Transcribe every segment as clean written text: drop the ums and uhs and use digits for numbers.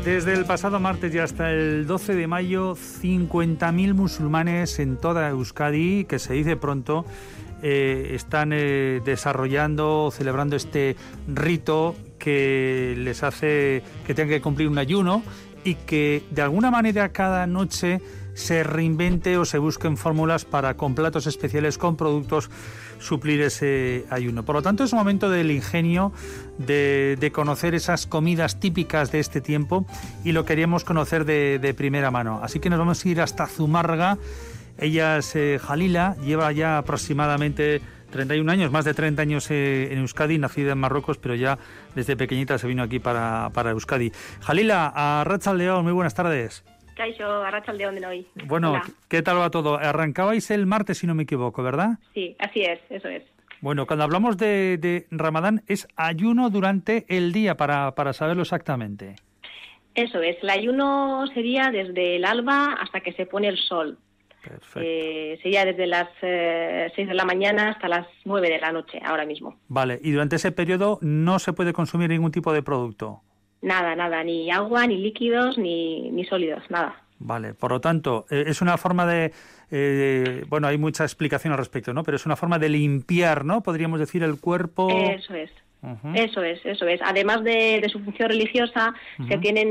Desde el pasado martes y hasta el 12 de mayo, 50.000 musulmanes en toda Euskadi, que se dice pronto, están desarrollando, celebrando este rito que les hace que tengan que cumplir un ayuno y que de alguna manera cada noche se reinvente o se busquen fórmulas para con platos especiales, con productos, suplir ese ayuno. Por lo tanto, es un momento del ingenio, de conocer esas comidas típicas de este tiempo, y lo queríamos conocer de primera mano. Así que nos vamos a ir hasta Zumárraga. Ella es Jalila, lleva ya aproximadamente 31 años, más de 30 años en Euskadi, nacida en Marruecos, pero ya desde pequeñita se vino aquí para Euskadi. Jalila, arratsaldeon, muy buenas tardes. Kaixo, arratsaldeon denoi. Bueno, hola. ¿Qué tal va todo? Arrancabais el martes, si no me equivoco, ¿verdad? Sí, así es, eso es. Bueno, cuando hablamos de Ramadán, es ayuno durante el día, para saberlo exactamente. Eso es, el ayuno sería desde el alba hasta que se pone el sol. Perfecto. Sería desde las 6 de la mañana hasta las 9 de la noche, ahora mismo. Vale, y durante ese periodo no se puede consumir ningún tipo de producto. Nada, ni agua, ni líquidos, ni sólidos, nada. Vale, por lo tanto, es una forma de... bueno, hay mucha explicación al respecto, ¿no? Pero es una forma de limpiar, ¿no? Podríamos decir, el cuerpo... Eso es. Uh-huh. Eso es. Además de su función religiosa, se tienen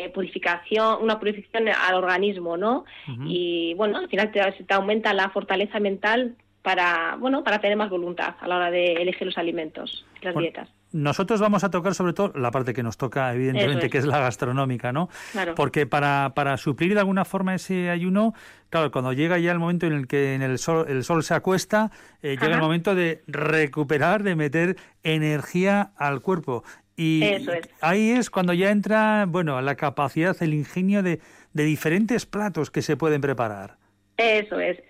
una purificación al organismo, ¿no? Uh-huh. Y, bueno, al final te aumenta la fortaleza mental para tener más voluntad a la hora de elegir los alimentos, las dietas. Nosotros vamos a tocar sobre todo la parte que nos toca, evidentemente, que es la gastronómica, ¿no? Claro. Porque para suplir de alguna forma ese ayuno, claro, cuando llega ya el momento en el que el sol se acuesta, llega el momento de recuperar, de meter energía al cuerpo. Y eso es. Ahí es cuando ya entra, bueno, la capacidad, el ingenio de diferentes platos que se pueden preparar. Eso es.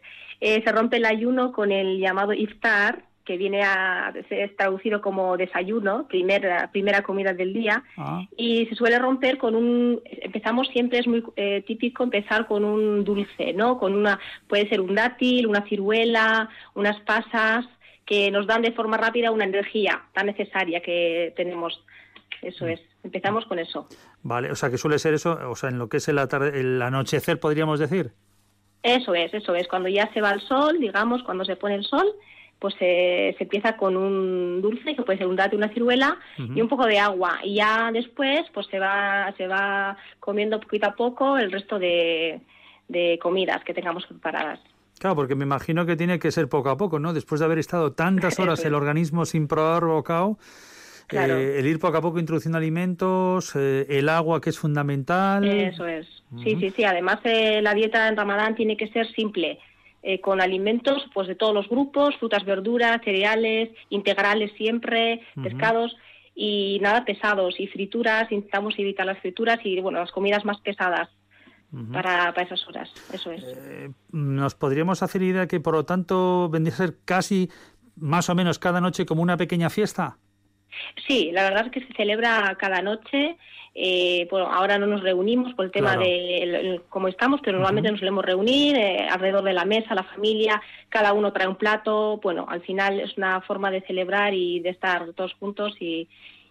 Se rompe el ayuno con el llamado iftar, que viene es traducido como desayuno, primera comida del día, y se suele romper empezamos siempre, es muy típico empezar con un dulce, ¿no? Puede ser un dátil, una ciruela, unas pasas, que nos dan de forma rápida una energía tan necesaria que tenemos. Eso es, empezamos con eso. Vale, o sea que suele ser eso, o sea, en lo que es el anochecer, podríamos decir. Eso es, cuando ya se va el sol, digamos, cuando se pone el sol, pues se empieza con un dulce, que puede ser un dátil, una ciruela, y un poco de agua. Y ya después pues se va comiendo poquito a poco el resto de comidas que tengamos preparadas. Claro, porque me imagino que tiene que ser poco a poco, ¿no? Después de haber estado tantas horas el organismo sin probar bocado, claro. El ir poco a poco introduciendo alimentos, el agua, que es fundamental. Eso es. Sí. Además, la dieta en Ramadán tiene que ser simple. Con alimentos pues de todos los grupos, frutas, verduras, cereales, integrales siempre, pescados, y nada pesados, y frituras, intentamos evitar las frituras y las comidas más pesadas para esas horas, eso es. ¿Nos podríamos hacer idea que por lo tanto vendría a ser casi más o menos cada noche como una pequeña fiesta? Sí, la verdad es que se celebra cada noche. Ahora no nos reunimos por el tema de cómo estamos, pero normalmente nos solemos reunir alrededor de la mesa, la familia, cada uno trae un plato. Bueno, al final es una forma de celebrar y de estar todos juntos y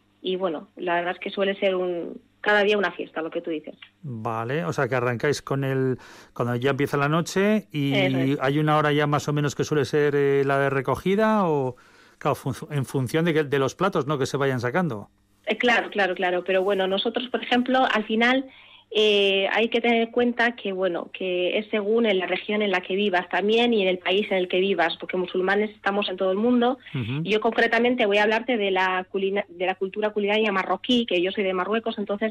la verdad es que suele ser cada día una fiesta, lo que tú dices. Vale, o sea que arrancáis cuando ya empieza la noche y hay una hora ya más o menos que suele ser la de recogida o... Claro, en función de los platos, ¿no?, que se vayan sacando. Claro. Pero bueno, nosotros, por ejemplo, al final hay que tener en cuenta que es según en la región en la que vivas también y en el país en el que vivas, porque musulmanes estamos en todo el mundo. Y yo concretamente voy a hablarte de la cultura culinaria marroquí, que yo soy de Marruecos, entonces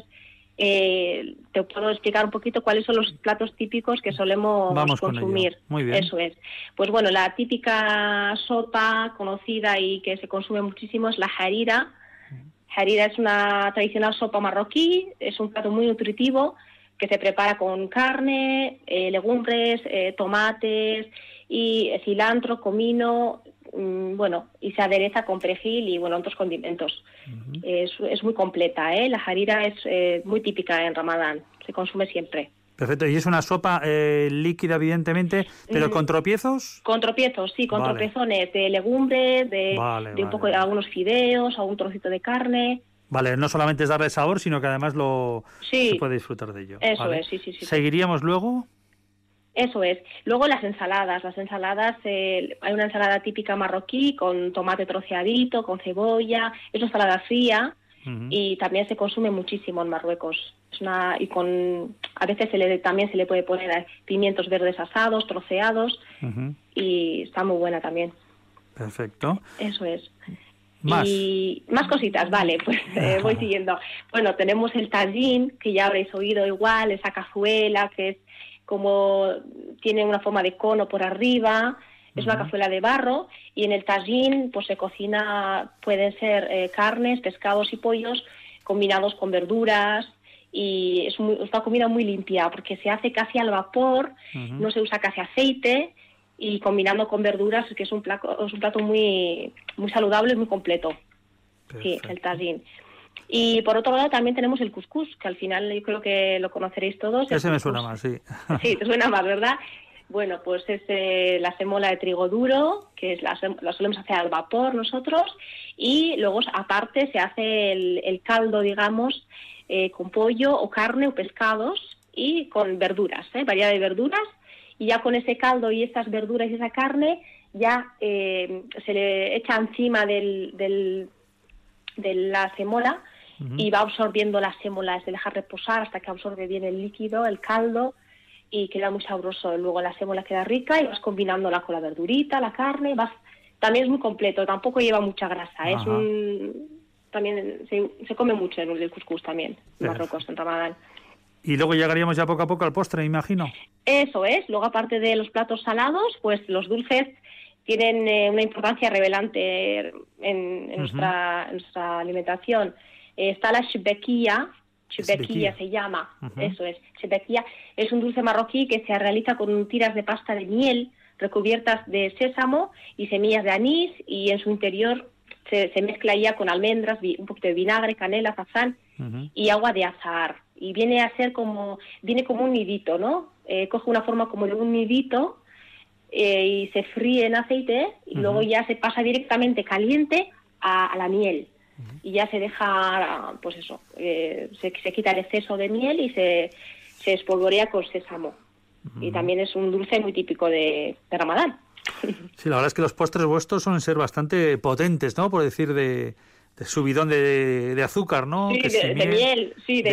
te puedo explicar un poquito cuáles son los platos típicos que solemos consumir. Muy bien. Eso es. Pues bueno, la típica sopa conocida y que se consume muchísimo es la harira. Harira es una tradicional sopa marroquí, es un plato muy nutritivo que se prepara con carne, legumbres, tomates y cilantro, comino, y se adereza con perejil y otros condimentos. Es muy completa, La harira es muy típica en Ramadán, se consume siempre. Perfecto, y es una sopa líquida, evidentemente, pero ¿con tropiezos? Con tropiezos, sí, tropezones de legumbres, de un poco de algunos fideos, algún trocito de carne. Vale, no solamente es darle sabor, sino que además Sí, se puede disfrutar de ello. eso ¿vale? es, sí. ¿Seguiríamos luego? Eso es. Luego las ensaladas. Hay una ensalada típica marroquí con tomate troceadito, con cebolla. Es una ensalada fría y también se consume muchísimo en Marruecos. A veces también se le puede poner pimientos verdes asados, troceados, y está muy buena también. Perfecto. Eso es. Más. Y más cositas, vale, pues voy siguiendo. Bueno, tenemos el tajín, que ya habréis oído igual, esa cazuela que es tiene una forma de cono por arriba, es una cazuela de barro, y en el tajín pues se cocina, pueden ser carnes, pescados y pollos combinados con verduras, y es una comida muy limpia porque se hace casi al vapor, no se usa casi aceite, y combinando con verduras, que es un plato muy, muy saludable y muy completo. Perfecto. Sí, el tajín. Y por otro lado también tenemos el cuscús, que al final yo creo que lo conoceréis todos. Ese me suena más, sí. Sí, te suena más, ¿verdad? Bueno, pues es la sémola de trigo duro, que la solemos hacer al vapor nosotros, y luego aparte se hace el caldo, digamos, con pollo o carne o pescados y con verduras, variedad de verduras, y ya con ese caldo y esas verduras y esa carne ya se le echa encima de la sémola y va absorbiendo la sémola, se deja reposar hasta que absorbe bien el líquido, el caldo, y queda muy sabroso. Luego la sémola queda rica y vas combinándola con la verdurita, la carne, también es muy completo, tampoco lleva mucha grasa, también se come mucho en el cuscús también, en Marruecos, en Ramadán. Y luego llegaríamos ya poco a poco al postre, me imagino. Eso es. Luego, aparte de los platos salados, pues los dulces tienen una importancia relevante en nuestra alimentación. Está la shbekia se llama, eso es. Shbekia es un dulce marroquí que se realiza con tiras de pasta de miel recubiertas de sésamo y semillas de anís, y en su interior se mezcla ya con almendras, un poquito de vinagre, canela, azafrán y agua de azahar. Y viene como un nidito, ¿no? Coge una forma como de un nidito y se fríe en aceite, y luego ya se pasa directamente caliente a la miel. Y ya se deja, pues eso, se quita el exceso de miel y se espolvorea con sésamo. Y también es un dulce muy típico de Ramadán. Sí, la verdad es que los postres vuestros suelen ser bastante potentes, ¿no? Por decir, de subidón de azúcar, ¿no? Sí, de miel,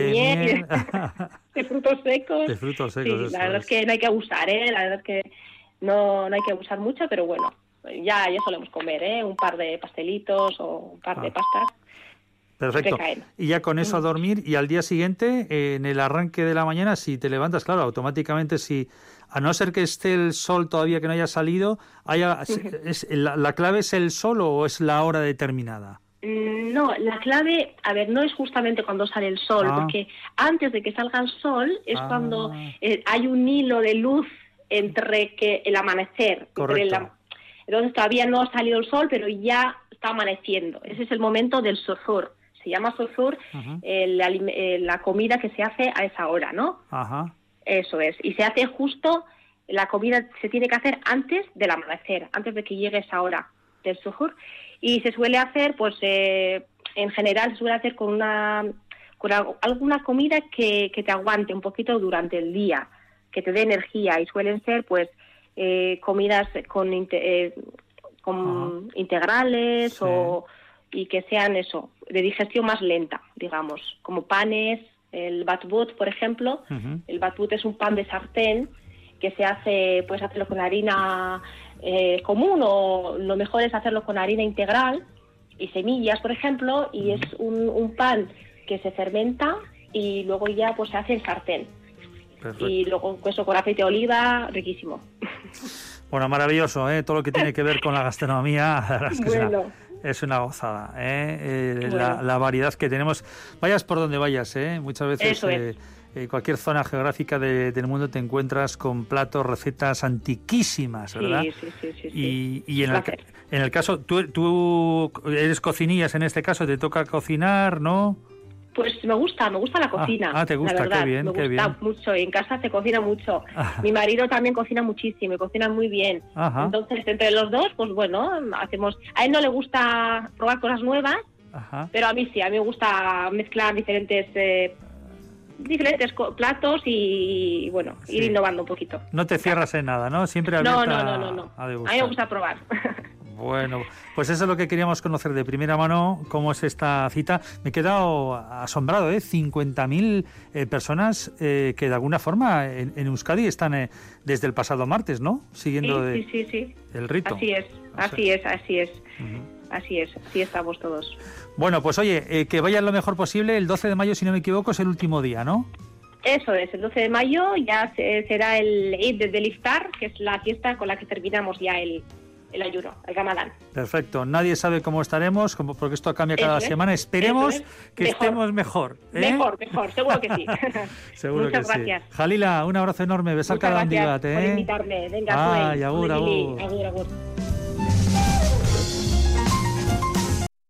de frutos secos. De frutos secos, sí, la verdad es que no hay que abusar, La verdad es que no hay que abusar mucho, pero bueno, ya solemos comer, un par de pastelitos o un par de pastas. Perfecto. Y ya con eso a dormir, y al día siguiente, en el arranque de la mañana, si te levantas, claro, automáticamente, a no ser que esté el sol todavía, que no haya salido, ¿la clave es el sol o es la hora determinada? No, la clave, no es justamente cuando sale el sol, porque antes de que salga el sol es cuando hay un hilo de luz entre el amanecer. Entonces todavía no ha salido el sol, pero ya está amaneciendo. Ese es el momento del suhoor. Se llama suhoor la comida que se hace a esa hora, ¿no? Eso es. Y se hace la comida se tiene que hacer antes del amanecer, antes de que llegue esa hora del suhoor. Y se suele hacer, pues, en general se suele hacer con alguna comida que te aguante un poquito durante el día, que te dé energía, y suelen ser, pues, comidas con integrales, sí, y que sean eso, de digestión más lenta, digamos, como panes, el batbout, por ejemplo. El batbout es un pan de sartén que puedes hacerlo con harina común, o lo mejor es hacerlo con harina integral y semillas, por ejemplo, y es un pan que se fermenta y luego ya pues se hace en sartén. Perfecto. Y luego eso con aceite de oliva, riquísimo. Bueno, maravilloso, todo lo que tiene que ver con la gastronomía, la verdad es que bueno, es una gozada, bueno, la variedad que tenemos. Vayas por donde vayas, muchas veces cualquier zona geográfica del mundo te encuentras con platos, recetas antiquísimas, ¿verdad? Sí. Y en el caso, tú eres cocinillas en este caso, te toca cocinar, ¿no? Pues me gusta la cocina. ¿Te gusta? La verdad, qué bien, me gusta mucho. En casa se cocina mucho. Mi marido también cocina muchísimo y cocina muy bien. Entonces, entre los dos, pues bueno, hacemos. A él no le gusta probar cosas nuevas, Ajá. Pero a mí sí, a mí me gusta mezclar diferentes platos y bueno, ir innovando un poquito. No te cierras en nada, ¿no? Siempre abierta No. a mí degustar. me gusta probar. Bueno, pues eso es lo que queríamos conocer de primera mano, cómo es esta cita. Me he quedado asombrado, 50.000 personas que de alguna forma en Euskadi están desde el pasado martes, ¿no? Siguiendo sí. el rito. Así es. Uh-huh. Así estamos todos. Bueno, pues oye, que vayan lo mejor posible. El 12 de mayo, si no me equivoco, es el último día, ¿no? Eso es, el 12 de mayo ya será el Eid del Iftar, que es la fiesta con la que terminamos ya el ayuno, el Ramadán. Perfecto. Nadie sabe cómo estaremos, porque esto cambia cada semana. Esperemos que estemos mejor. Mejor, seguro que sí. Seguro Muchas que gracias. Sí. Jalila, un abrazo enorme. Besar cada gracias día. por invitarme. Venga, agur. agur.